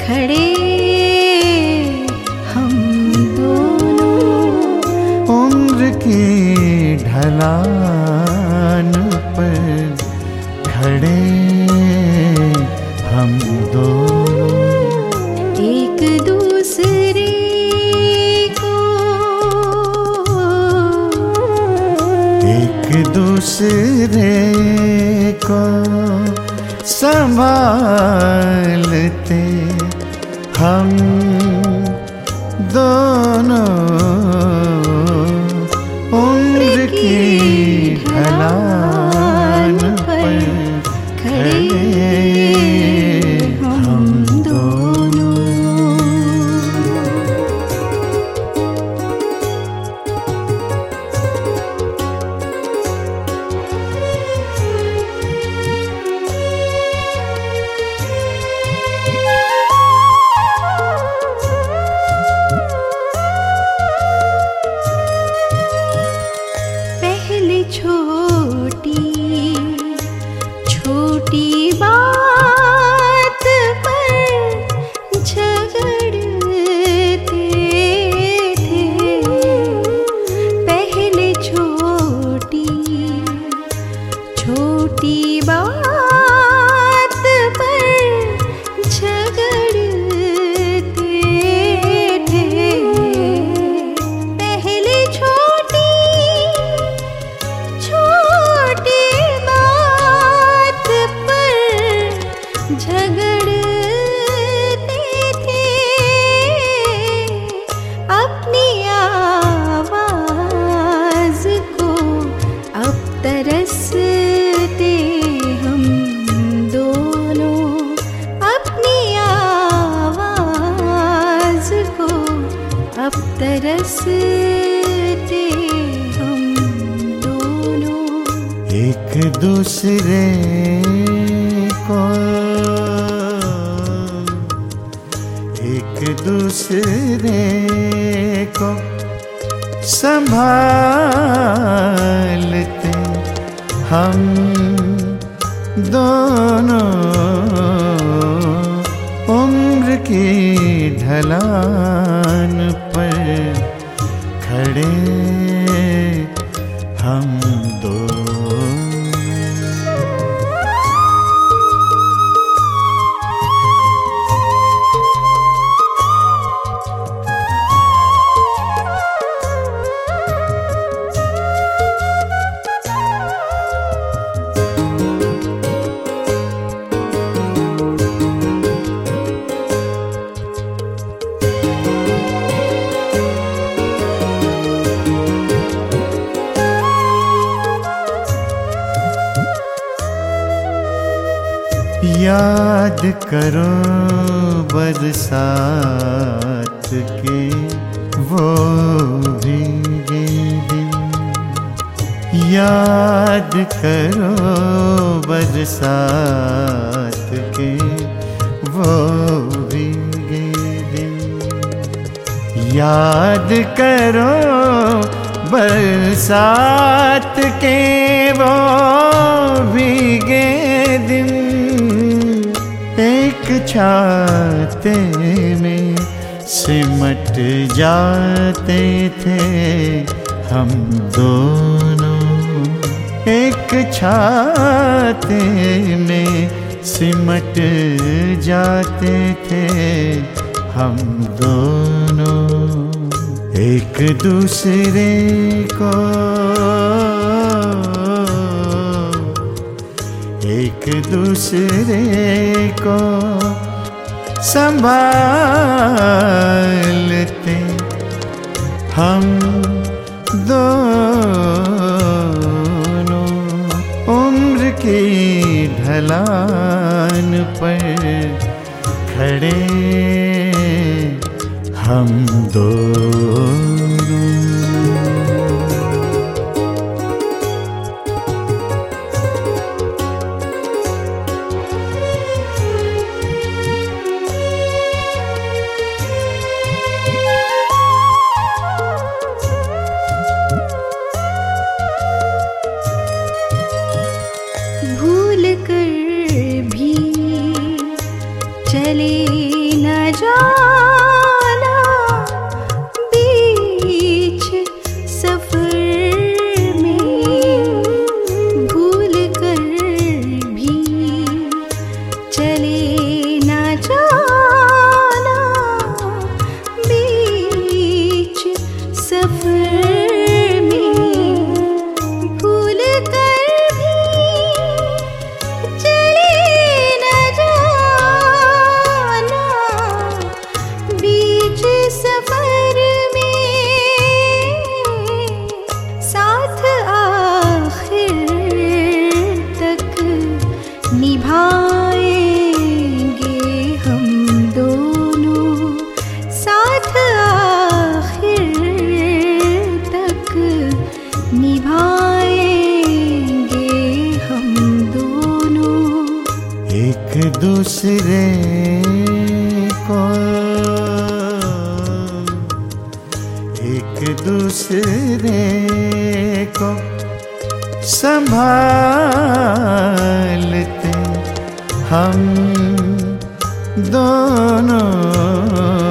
खड़े हम दोनों। उम्र की ढलान पर खड़े हम दोनों। एक दूसरे को, एक दूसरे को संभालते हम दोनों। उम्र की ढलान पर खड़े हम दोनों। छोटी छोटी बात पर झगड़ते थे। पहले छोटी छोटी बात पर झगड़ते थे। पहले छोटी छोटी बात पर झगड़ते थे। अपनी आवाज को अब तरसते हम दोनों। अपनी आवाज को अब तरसते हम दोनों। एक दूसरे को, एक दूसरे को संभालते हम दोनों। उम्र की ढलान पर खड़े हम दोनों। याद करो बरसात के वो भीगे दिन। याद करो बरसात के वो भीगे दिन। याद करो बरसात के वो भीगे दिन। एक छाते में सिमट जाते थे हम दोनों। एक छाते में सिमट जाते थे हम दोनों। एक दूसरे को, एक दूसरे को संभालते हम दोनों। उम्र की ढलान पर खड़े हम दोनों। भूल कर भी चले न जाना बीच सफर में, भूल कर भी चले न जाना बीच सफर में, भूल कर भी चले न जाना बीच सफर में, साथ आखिर तक निभाएंगे हम दोनों, साथ आखिर तक निभाएंगे हम दोनों। एक दूसरे को, एक दूसरे को संभालते हम दोनों,